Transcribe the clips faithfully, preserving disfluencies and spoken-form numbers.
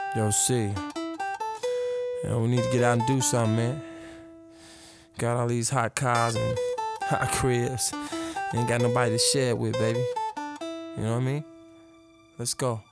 Yo, C, yo, we need to get out and do something, man. Got all these hot cars and hot cribs. Ain't got nobody to share it with, baby. You know what I mean? Let's go.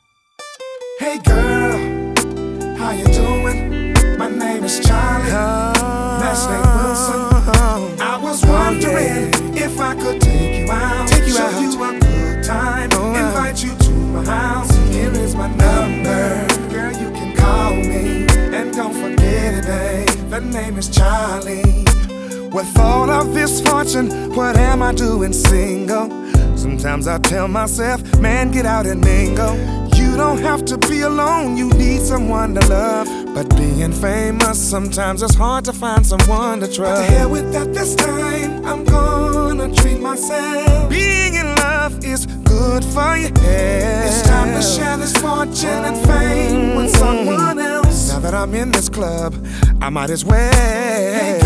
Hey girl, how you doing? My name is Charlie, last name Wilson. I was wondering if I could take you out, Take you show out. you a good time, Oh, wow. invite you to my house. Here is my number, girl, you can call me, and don't forget it, babe. The name is Charlie. With all of this fortune, what am I doing single? Sometimes I tell myself, man, get out and mingle. You don't have to be alone, you need someone to love. But being famous, sometimes it's hard to find someone to But to trust. hell with that this time, I'm gonna treat myself. Being in love is good for your health. It's time to share this fortune and fame with someone else. Now that I'm in this club, I might as well. Hey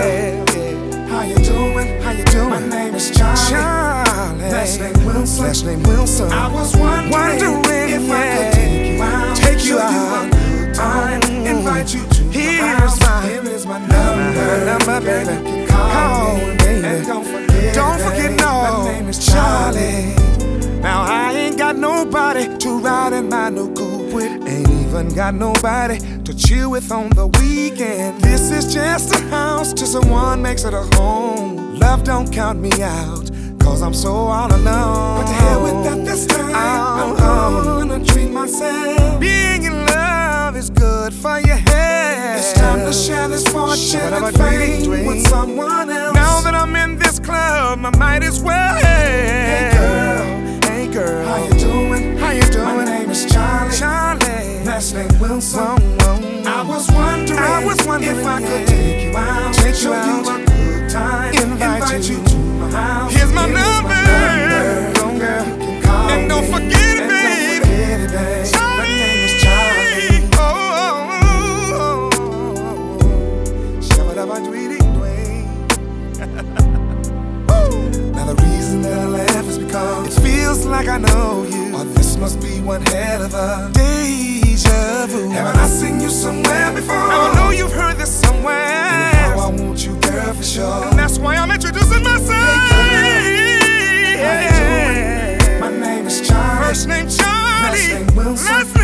girl, how you doing? How you doing? My name is Charlie, Charlie. last name Wilson. Last name Wilson. I was wondering, Wondering, if I yeah. could take you out, Take show you you out. a good time, Mm. invite you to Here's my house. my- Here is my number, my number, Girl, baby. you can call, Call me, me, baby. and don't forget, Don't forget, babe, no, my name is Charlie. Now I ain't got nobody to ride in my new coupe with. Ain't even got nobody to chill with on the weekend. This is just a house till someone makes it a home. Love don't count me out, cause I'm so all alone. But to hell with that this time, I'm gonna treat myself. Being in love is good for your head. It's time to share this fortune Shabba-dabba and fame dwee-dee-dwee. with someone else. Now that I'm in this club, I might as well. Hey girl, hey girl, how you doing? How you doing? My name is Charlie, Charlie. last name Wilson. Whoa, whoa. I was wondering, I was wondering, if I could yeah. take you out, Take you show out. you a good time, Invite you. you to my house. Here's my Here is number. number. Don't girl. You can call And don't me, forget it, and babe. Don't forget it, babe. Charlie. The name is Charlie. Oh, oh, oh, oh. Shabba-dabba-dwee-dee-dwee. Woo. Now the reason that I laugh is because It feels like I know you. oh, this must be one hell of a Deja vu. Haven't I seen you somewhere before? Now I know you've heard this somewhere. And how I want you, girl, for sure. And that's why I'm introducing myself. Hey, girl. How you doing? My name is Charlie. First name Charlie. Last name Wilson. Last